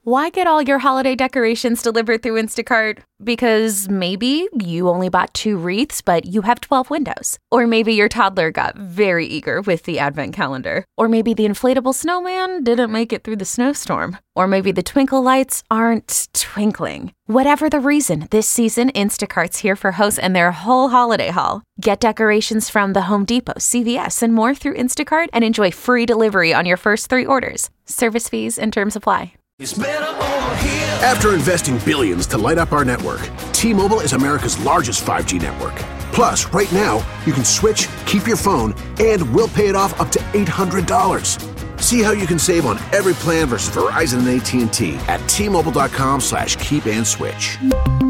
Why get all your holiday decorations delivered through Instacart? Because maybe you only bought 2 wreaths, but you have 12 windows. Or maybe your toddler got very eager with the advent calendar. Or maybe the inflatable snowman didn't make it through the snowstorm. Or maybe the twinkle lights aren't twinkling. Whatever the reason, this season, Instacart's here for hosts and their whole holiday haul. Get decorations from the Home Depot, CVS, and more through Instacart and enjoy free delivery on your first 3 orders. Service fees and terms apply. After investing billions to light up our network, T-Mobile is America's largest 5G network. Plus, right now, you can switch, keep your phone, and we'll pay it off up to $800. See how you can save on every plan versus Verizon and AT&T at T-Mobile.com/keep-and-switch.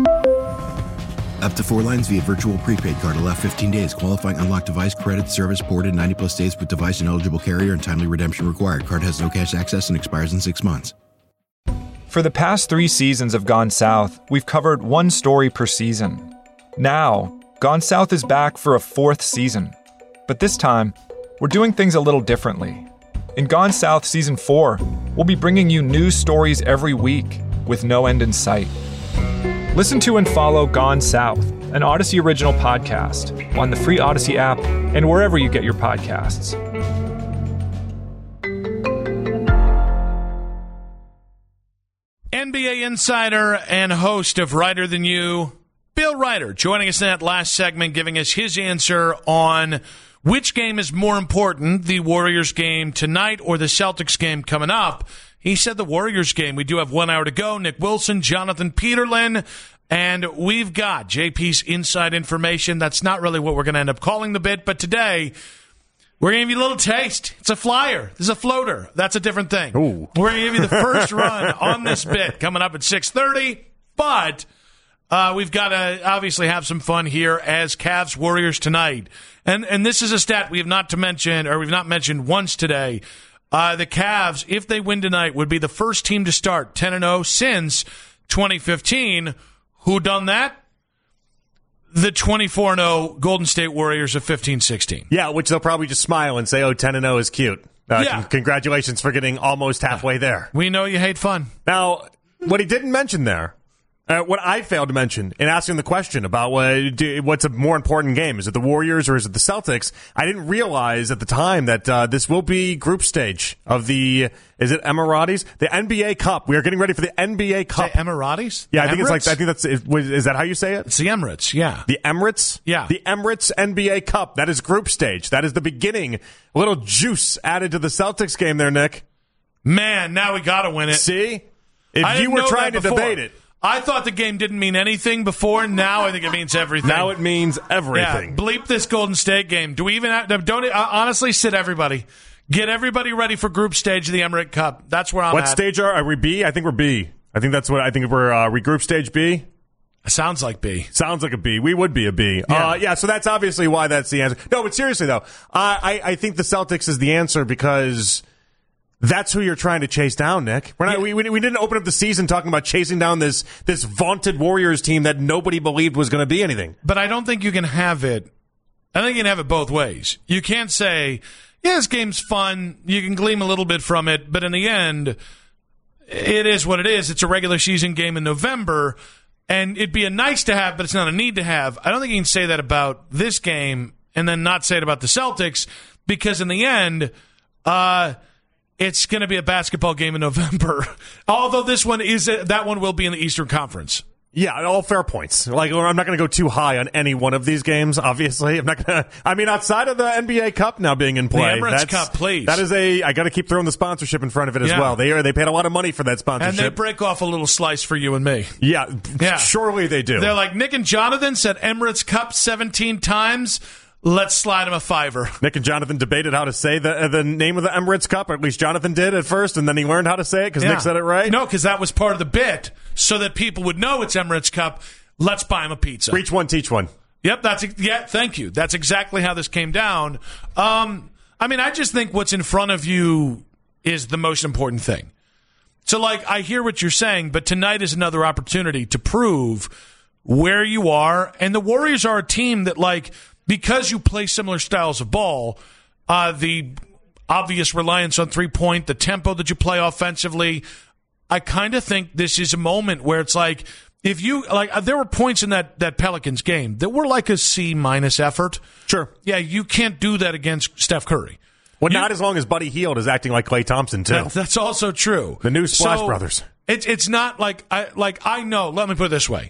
Up to 4 lines via virtual prepaid card. Allow 15 days. Qualifying unlocked device credit service ported 90-plus days with device and eligible carrier and timely redemption required. Card has no cash access and expires in 6 months. For the past 3 seasons of Gone South, we've covered 1 story per season. Now, Gone South is back for a 4th season. But this time, we're doing things a little differently. In Gone South Season 4, we'll be bringing you new stories every week with no end in sight. Listen to and follow Gone South, an Odyssey original podcast, on the free Odyssey app and wherever you get your podcasts. NBA insider and host of Writer Than You, Bill Ryder, joining us in that last segment, giving us his answer on which game is more important, the Warriors game tonight or the Celtics game coming up. He said the Warriors game. We do have 1 hour to go. Nick Wilson, Jonathan Peterlin, and we've got JP's inside information. That's not really what we're going to end up calling the bit, but today we're going to give you a little taste. It's a flyer. This is a floater. That's a different thing. Ooh. We're going to give you the first run on this bit coming up at 6:30. But we've got to obviously have some fun here as Cavs Warriors tonight. And this is a stat we've not mentioned once today. The Cavs, if they win tonight, would be the first team to start 10-0 since 2015. Who done that? The 24-0 Golden State Warriors of 15-16. Yeah, which they'll probably just smile and say, 10-0 is cute. Congratulations for getting almost halfway there. We know you hate fun. Now, what he didn't mention there, what I failed to mention in asking the question about what's a more important game, is it the Warriors or is it the Celtics? I didn't realize at the time that this will be group stage of the, is it Emiratis? The NBA Cup. We are getting ready for the NBA Cup. The Emiratis? Yeah, Emirates? Is that how you say it? It's the Emirates, yeah. The Emirates? Yeah. The Emirates NBA Cup. That is group stage. That is the beginning. A little juice added to the Celtics game there, Nick. Man, now we got to win it. See? If you were trying to debate it. I thought the game didn't mean anything before. Now I think it means everything. Now it means everything. Yeah, bleep this Golden State game. Do we even have, honestly, sit everybody. Get everybody ready for group stage of the Emirates Cup. That's where I'm at. What stage are we? B? I think we're B. I think we're group stage B. Sounds like B. Sounds like a B. We would be a B. Yeah. So that's obviously why that's the answer. No, but seriously though, I think the Celtics is the answer because that's who you're trying to chase down, Nick. We didn't open up the season talking about chasing down this vaunted Warriors team that nobody believed was going to be anything. But I don't think you can have it. I think you can have it both ways. You can't say, yeah, this game's fun. You can glean a little bit from it, but in the end, it is what it is. It's a regular season game in November, and it'd be a nice to have, but it's not a need to have. I don't think you can say that about this game and then not say it about the Celtics, because in the end, it's going to be a basketball game in November. Although that one will be in the Eastern Conference. Yeah, all fair points. Like, I'm not going to go too high on any one of these games, obviously. I'm not going to, outside of the NBA Cup now being in play. The Emirates Cup, please. I got to keep throwing the sponsorship in front of it as well. They paid a lot of money for that sponsorship. And they break off a little slice for you and me. Yeah. Surely they do. They're like, Nick and Jonathan said Emirates Cup 17 times. Let's slide him a $5. Nick and Jonathan debated how to say the name of the Emirates Cup, or at least Jonathan did at first, and then he learned how to say it because Nick said it right. No, because that was part of the bit, so that people would know it's Emirates Cup. Let's buy him a pizza. Preach one, teach one. Yep, thank you. That's exactly how this came down. I just think what's in front of you is the most important thing. So, I hear what you're saying, but tonight is another opportunity to prove where you are, and the Warriors are a team that, because you play similar styles of ball, the obvious reliance on three-point, the tempo that you play offensively, I kind of think this is a moment where it's like, if you there were points in that Pelicans game that were like a C- effort. Sure. Yeah, you can't do that against Steph Curry. Well, not as long as Buddy Hield is acting like Klay Thompson too. That's also true. The new Splash Brothers. It's not like I know. Let me put it this way: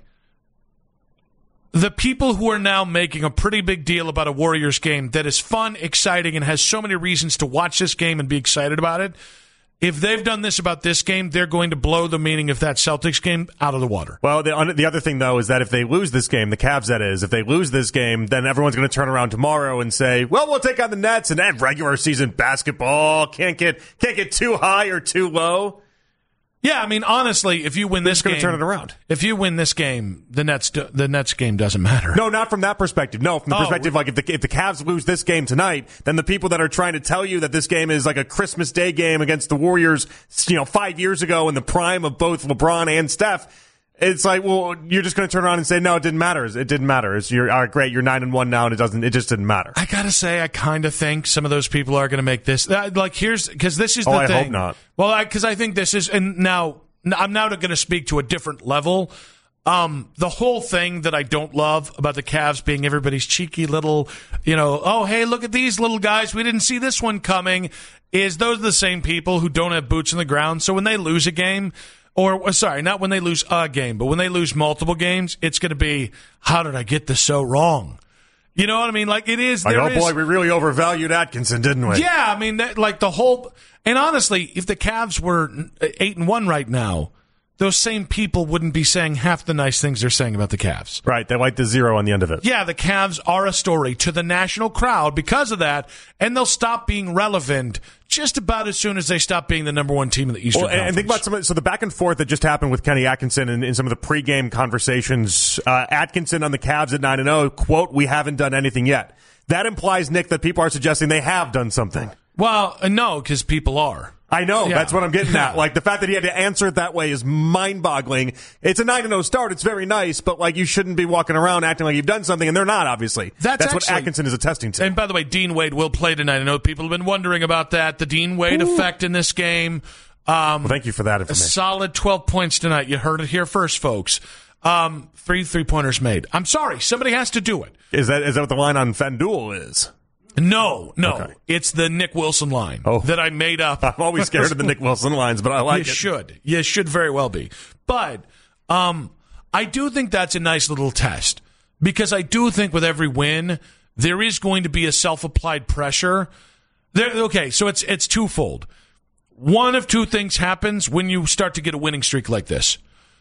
the people who are now making a pretty big deal about a Warriors game that is fun, exciting, and has so many reasons to watch this game and be excited about it. If they've done this about this game, they're going to blow the meaning of that Celtics game out of the water. Well, the other thing, though, is that if they lose this game, the Cavs, that is, if they lose this game, then everyone's going to turn around tomorrow and say, well, we'll take on the Nets, and then regular season basketball can't get too high or too low. Yeah, I mean, honestly, if you win this game, turn it around. If you win this game, the Nets game doesn't matter. No, not from that perspective. No, from the perspective like if the Cavs lose this game tonight, then the people that are trying to tell you that this game is like a Christmas Day game against the Warriors, 5 years ago in the prime of both LeBron and Steph. It's like, well, you're just going to turn around and say, no, it didn't matter. It didn't matter. You're all right, great. You're 9-1 now, and it just didn't matter. I gotta say, I kind of think some of those people are going to make this because this is the thing. I hope not. Well, because I think this is, and now I'm now going to speak to a different level. The whole thing that I don't love about the Cavs being everybody's cheeky little, oh, hey, look at these little guys. We didn't see this one coming. Is those are the same people who don't have boots in the ground. So when they lose a game. Or, sorry, not when they lose a game, but when they lose multiple games, it's going to be, how did I get this so wrong? You know what I mean? Like, it is. Boy, we really overvalued Atkinson, didn't we? Yeah, I mean, the whole. And honestly, if the Cavs were 8-1 right now, those same people wouldn't be saying half the nice things they're saying about the Cavs. Right, they like the zero on the end of it. Yeah, the Cavs are a story to the national crowd because of that, and they'll stop being relevant just about as soon as they stop being the number one team in the Eastern Conference. And think about the back and forth that just happened with Kenny Atkinson in some of the pregame conversations. Atkinson on the Cavs at 9-0, quote, we haven't done anything yet. That implies, Nick, that people are suggesting they have done something. Well, no, because people are. I know. Yeah. That's what I'm getting at. Like, the fact that he had to answer it that way is mind-boggling. It's a 9-0 start. It's very nice, but, you shouldn't be walking around acting like you've done something, and they're not, obviously. That's what Atkinson is attesting to. And by the way, Dean Wade will play tonight. I know people have been wondering about that, the Dean Wade effect in this game. Well, thank you for that information. A solid 12 points tonight. You heard it here first, folks. 3 3-pointers made. I'm sorry. Somebody has to do it. Is that what the line on FanDuel is? No. Okay. It's the Nick Wilson line that I made up. I'm always scared of the Nick Wilson lines, but I like it. You should very well be. But I do think that's a nice little test because I do think with every win, there is going to be a self-applied pressure. Okay, so it's twofold. One of two things happens when you start to get a winning streak like this.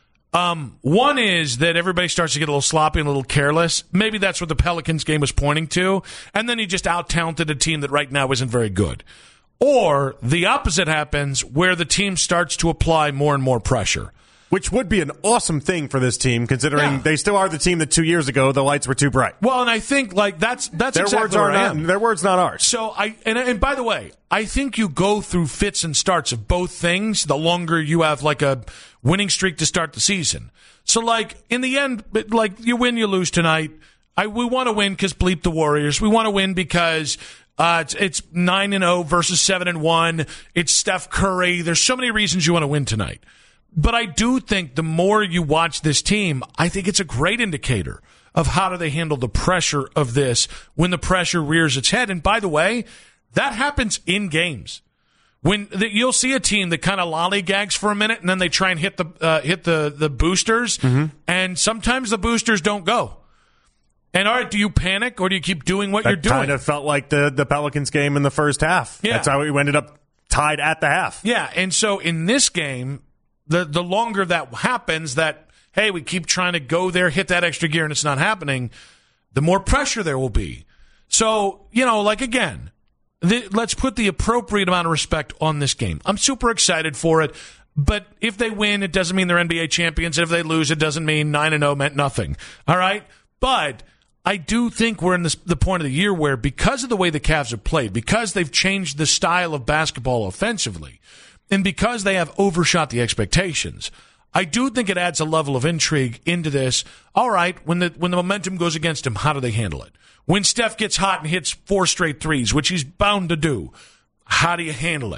One is that everybody starts to get a little sloppy and a little careless. Maybe that's what the Pelicans game was pointing to. And then he just out-talented a team that right now isn't very good. Or the opposite happens where the team starts to apply more and more pressure. Which would be an awesome thing for this team, considering they still are the team that 2 years ago the lights were too bright. Well, and I think that's their exactly words where I am. Their words, not ours. So and by the way, I think you go through fits and starts of both things the longer you have a winning streak to start the season. So in the end, you win, you lose tonight. We want to win because bleep the Warriors. We want to win because it's 9-0 versus 7-1. It's Steph Curry. There's so many reasons you want to win tonight. But I do think the more you watch this team, I think it's a great indicator of how do they handle the pressure of this when the pressure rears its head. And by the way, that happens in games. When you'll see a team that kind of lollygags for a minute and then they try and hit the boosters, and sometimes the boosters don't go. And all right, do you panic or do you keep doing what you're doing? Kind of felt like the Pelicans game in the first half. Yeah. That's how we ended up tied at the half. Yeah, and so in this game, the longer that happens, that, hey, we keep trying to go there, hit that extra gear, and it's not happening, the more pressure there will be. So, again, let's put the appropriate amount of respect on this game. I'm super excited for it, but if they win, it doesn't mean they're NBA champions. If they lose, it doesn't mean 9-0 meant nothing. All right? But I do think we're in the point of the year where, because of the way the Cavs have played, because they've changed the style of basketball offensively, and because they have overshot the expectations, I do think it adds a level of intrigue into this. All right, when the momentum goes against them, how do they handle it? When Steph gets hot and hits 4 straight threes, which he's bound to do, how do you handle it?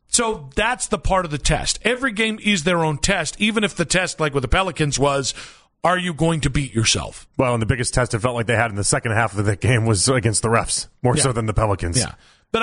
So that's the part of the test. Every game is their own test, even if the test, like with the Pelicans, was, are you going to beat yourself? Well, and the biggest test it felt like they had in the second half of that game was against the refs, more so than the Pelicans. Yeah.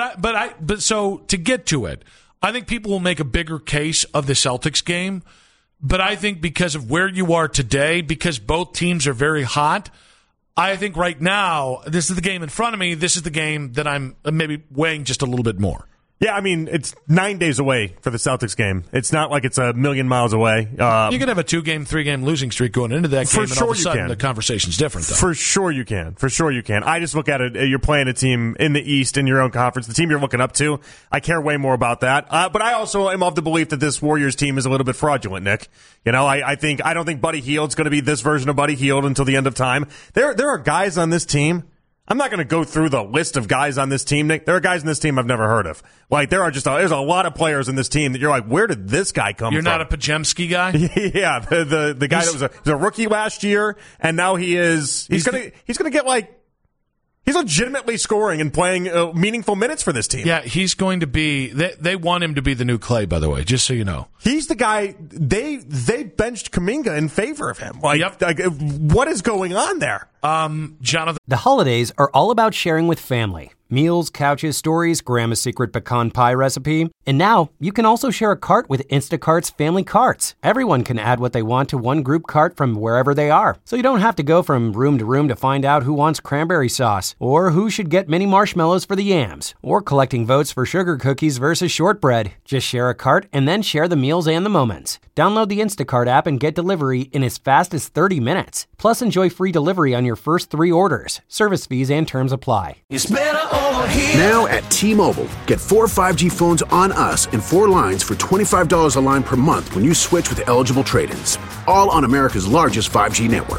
But so to get to it, I think people will make a bigger case of the Celtics game. But I think because of where you are today, because both teams are very hot, I think right now, this is the game in front of me. This is the game that I'm maybe weighing just a little bit more. Yeah, I mean, it's 9 days away for the Celtics game. It's not like it's a million miles away. You could have a 2-game, 3-game losing streak going into that game, and all of a sudden the conversation's different, though. For sure you can. For sure you can. I just look at it, you're playing a team in the East in your own conference, the team you're looking up to. I care way more about that. But I also am of the belief that this Warriors team is a little bit fraudulent, Nick. You know, I don't think Buddy Hield's going to be this version of Buddy Hield until the end of time. There are guys on this team. I'm not going to go through the list of guys on this team, Nick. There are guys in this team I've never heard of. Like, there's a lot of players in this team that you're like, where did this guy come from? You're not a Pajemski guy? Yeah, the guy that was a rookie last year, and now he's going to get like, he's legitimately scoring and playing meaningful minutes for this team. Yeah, he's going to be. They want him to be the new Clay, by the way, just so you know. He's the guy. They benched Kuminga in favor of him. Yep. Like, what is going on there? Jonathan. The holidays are all about sharing with family. Meals, couches, stories, Grandma's secret pecan pie recipe. And now, you can also share a cart with Instacart's Family Carts. Everyone can add what they want to one group cart from wherever they are. So you don't have to go from room to room to find out who wants cranberry sauce, or who should get mini marshmallows for the yams, or collecting votes for sugar cookies versus shortbread. Just share a cart and then share the meals and the moments. Download the Instacart app and get delivery in as fast as 30 minutes. Plus, enjoy free delivery on your first 3 orders. Service fees and terms apply. It's better over here. Now at T-Mobile, get 4 5G phones on us and 4 lines for $25 a line per month when you switch with eligible trade-ins. All on America's largest 5G network.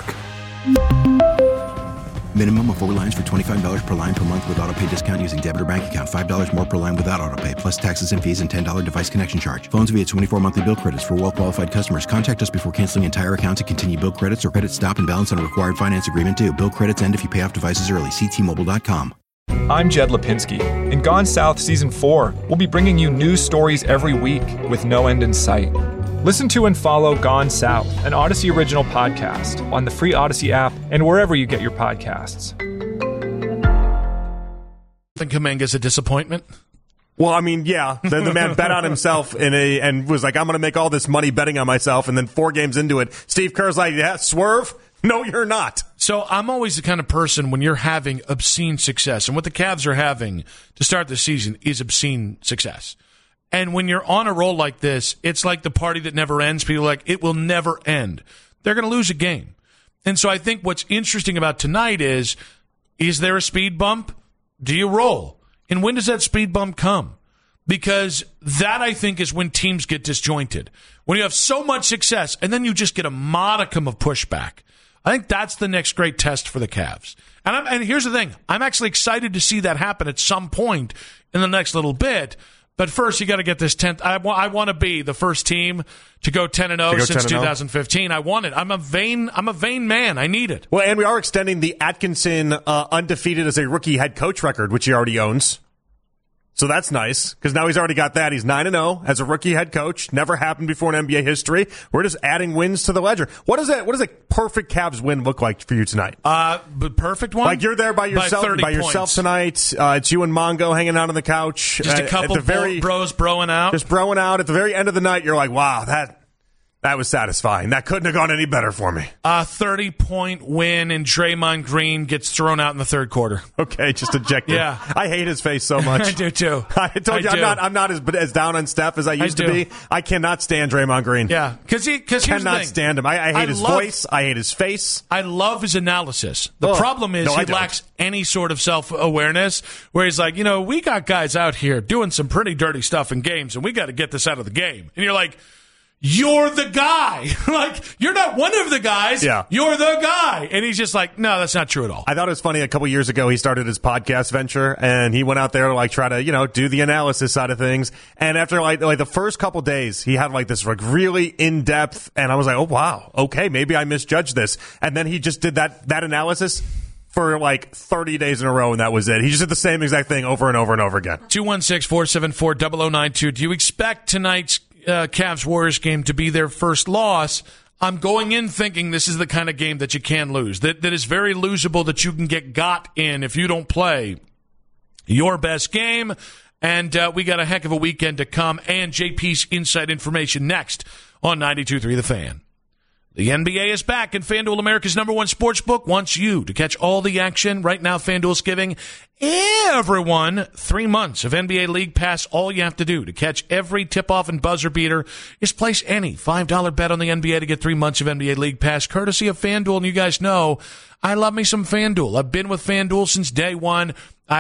Minimum of 4 lines for $25 per line per month with autopay discount using debit or bank account. $5 more per line without autopay, plus taxes and fees and $10 device connection charge. Phones via 24 monthly bill credits for well-qualified customers. Contact us before canceling entire account to continue bill credits or credit stop and balance on a required finance agreement due. Bill credits end if you pay off devices early. See T-Mobile.com. I'm Jed Lipinski. In Gone South Season 4, we'll be bringing you news stories every week with no end in sight. Listen to and follow Gone South, an Odyssey original podcast, on the free Odyssey app and wherever you get your podcasts. I think Kuminga's a disappointment. Well, I mean, yeah, the man bet on himself and was like, I'm going to make all this money betting on myself, and then 4 games into it, Steve Kerr's like, yeah, swerve? No, you're not. So I'm always the kind of person when you're having obscene success, and what the Cavs are having to start the season is obscene success. And when you're on a roll like this, it's like the party that never ends. People are like, it will never end. They're going to lose a game. And so I think what's interesting about tonight is there a speed bump? Do you roll? And when does that speed bump come? Because that, I think, is when teams get disjointed. When you have so much success, and then you just get a modicum of pushback. I think that's the next great test for the Cavs. And here's the thing. I'm actually excited to see that happen at some point in the next little bit. But first, you got to get this 10th. I want to be the first team to go 10-0 since 2015. I want it. I'm a vain man. I need it. Well, and we are extending the Atkinson undefeated as a rookie head coach record, which he already owns. So that's nice, because now he's already got that. He's 9-0 as a rookie head coach. Never happened before in NBA history. We're just adding wins to the ledger. What does a perfect Cavs win look like for you tonight? But perfect one? Like you're there by yourself tonight. It's you and Mongo hanging out on the couch. Just a couple bros broing out. Just broing out. At the very end of the night, you're like, wow, that was satisfying. That couldn't have gone any better for me. 30-point win, and Draymond Green gets thrown out in the third quarter. Okay, just ejected. Yeah. I hate his face so much. I do too. I told you I'm not as down on Steph as I used to be. I cannot stand Draymond Green. Yeah, because here's the thing. Cannot stand him. I hate his voice. I hate his face. I love his analysis. The problem is he lacks any sort of self-awareness, where he's like, we got guys out here doing some pretty dirty stuff in games, and we got to get this out of the game. And you're like, you're the guy. Like, you're not one of the guys. Yeah. You're the guy. And he's just like, no, that's not true at all. I thought it was funny. A couple years ago, he started his podcast venture, and he went out there to try to, do the analysis side of things. And after like the first couple days, he had this really in-depth, and I was like, oh, wow. Okay, maybe I misjudged this. And then he just did that analysis for like 30 days in a row, and that was it. He just did the same exact thing over and over and over again. 216-474-0092. Do you expect tonight's Cavs-Warriors game to be their first loss? I'm going in thinking this is the kind of game that you can lose, that is very losable, that you can get got in if you don't play your best game. And we got a heck of a weekend to come, and JP's inside information next on 92.3 The Fan. The NBA is back, and FanDuel, America's #1 sportsbook, wants you to catch all the action. Right now, FanDuel's giving everyone 3 months of NBA League Pass. All you have to do to catch every tip-off and buzzer beater is place any $5 bet on the NBA to get 3 months of NBA League Pass, courtesy of FanDuel. And you guys know I love me some FanDuel. I've been with FanDuel since day one.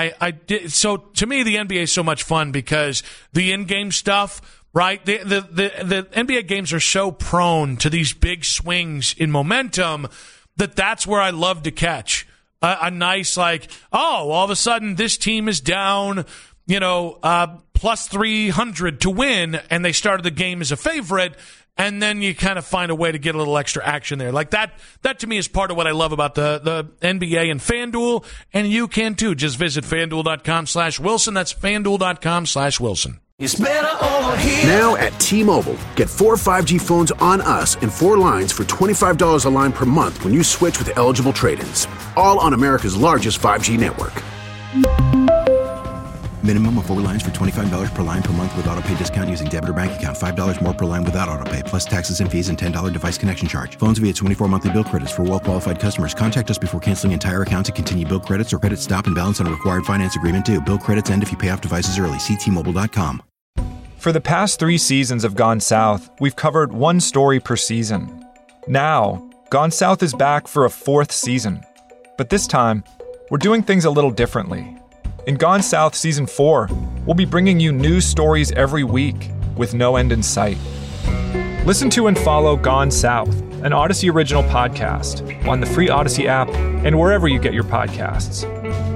So to me, the NBA is so much fun because the in-game stuff, right? The NBA games are so prone to these big swings in momentum that's where I love to catch a nice, like, oh, all of a sudden this team is down, plus 300 to win, and they started the game as a favorite, and then you kind of find a way to get a little extra action there. Like that to me is part of what I love about the NBA and FanDuel, and you can too. Just visit FanDuel.com/Wilson. That's FanDuel.com/Wilson. It's better over here. Now at T-Mobile, get 4 5G phones on us and 4 lines for $25 a line per month when you switch with eligible trade-ins. All on America's largest 5G network. Minimum of 4 lines for $25 per line per month with autopay discount using debit or bank account. $5 more per line without autopay, plus taxes and fees and $10 device connection charge. Phones via 24 monthly bill credits for well-qualified customers. Contact us before canceling entire account to continue bill credits or credit stop and balance on a required finance agreement due. Bill credits end if you pay off devices early. See T-Mobile.com. For the past 3 seasons of Gone South, we've covered one story per season. Now, Gone South is back for a 4th season. But this time, we're doing things a little differently. In Gone South Season 4, we'll be bringing you new stories every week with no end in sight. Listen to and follow Gone South, an Odyssey original podcast, on the free Odyssey app and wherever you get your podcasts.